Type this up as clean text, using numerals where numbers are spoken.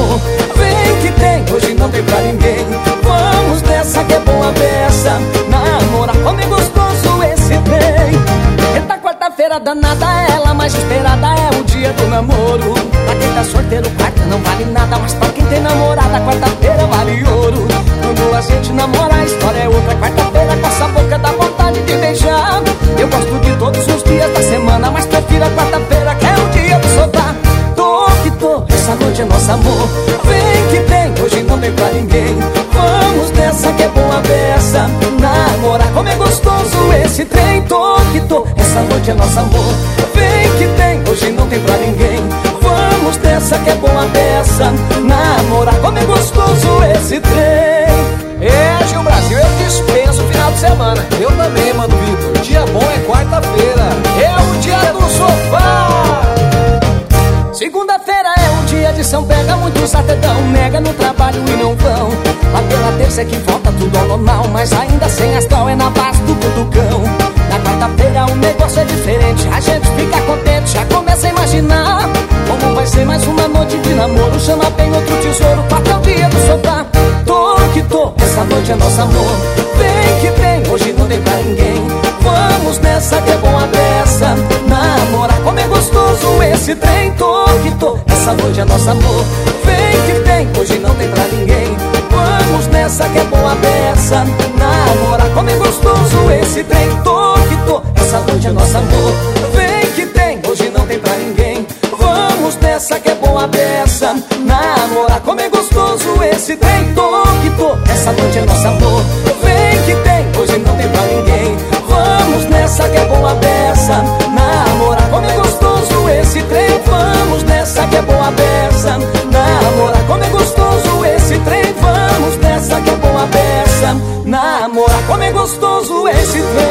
amor. Vem que tem, hoje não tem pra ninguém. Vamos nessa que é boa beça. Namorar como é gostoso esse trem. Eita, quarta-feira danada, ela mais esperada é o dia do namoro. Pra quem tá solteiro, quarta não vale nada, mas pra quem tem namorada, quarta-feira vale ouro. Quando a gente namora, a história é outra. Quarta-feira com essa boca dá vontade de beijar. Eu gosto de todos os dias da semana, mas prefiro a quarta-feira que é o dia do soltar. Tô que tô, essa noite é nosso amor. Vem que tem, hoje não tem pra ninguém. Vamos nessa que é boa beça. Namorar como é gostoso esse trem. Tô que tô, essa noite é nosso amor. Vem que tem, hoje não tem pra ninguém. Vamos nessa que é boa beça. Namorar como é gostoso esse trem. É, Gil Brasil, eu dispenso o final de semana. Eu também, mano, Vitor. Dia bom é quarta-feira. É o dia do sofá. Segunda-feira é o dia de São Pega, muitos atedão nega no trabalho e não vão. Lá pela terça é que volta tudo ao normal, mas ainda sem astral é na base do cutucão. Na quarta-feira o negócio é diferente, a gente fica contente, já começa a imaginar como vai ser mais uma noite de namoro. Chama bem outro tesouro, quarta é o dia do sofá. Tô que tô, essa noite é nosso amor. Vem que vem, hoje não tem pra ninguém. Vamos nessa que é bom a beça. Namorar como é gostoso esse trem. Tô que tô, essa noite é nosso amor. Vem que vem, hoje não tem pra ninguém. Vamos nessa que é boa beça. Namorar como é gostoso esse trem. Tô que tô, essa noite é nosso amor. Vem que tem, hoje não tem pra ninguém. Vamos nessa que é boa beça. Namorar como é gostoso esse trem. Tô que tô, essa noite é nosso amor. Vem que tem, hoje não tem pra ninguém. Vamos nessa que é boa beça. Namorar como é gostoso esse trem. Vamos nessa que é boa beça. Namorar como é gostoso esse trem. Vamos nessa que é boa beça. Namorar como é gostoso esse trem.